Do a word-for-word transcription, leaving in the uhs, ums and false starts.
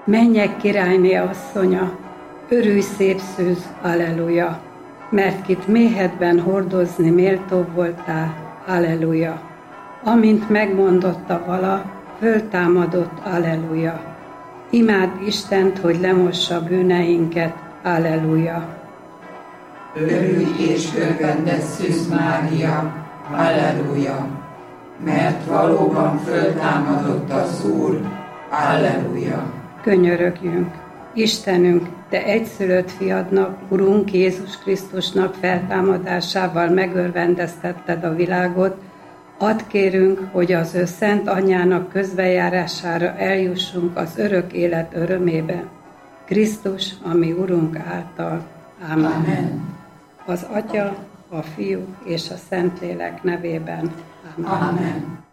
mennyek királyné asszonya, örülj szép szűz, alleluja, mert kit méhedben hordozni méltó voltál, alleluja. Amint megmondotta vala, föltámadott, alleluja. Imád Istent, hogy lemossa bűneinket, alleluja. Örülj és örvendez Szűz Mária, alleluja, mert valóban föltámadott az Úr, alleluja. Könyörögjünk, Istenünk, Te egyszülött fiadnak, Urunk Jézus Krisztusnak feltámadásával megörvendeztetted a világot, add kérünk, hogy az ő szent anyjának közbejárására eljussunk az örök élet örömébe. Krisztus, ami Urunk által. Amen. Amen. Az Atya, a Fiú és a Szentlélek nevében. Amen. Amen.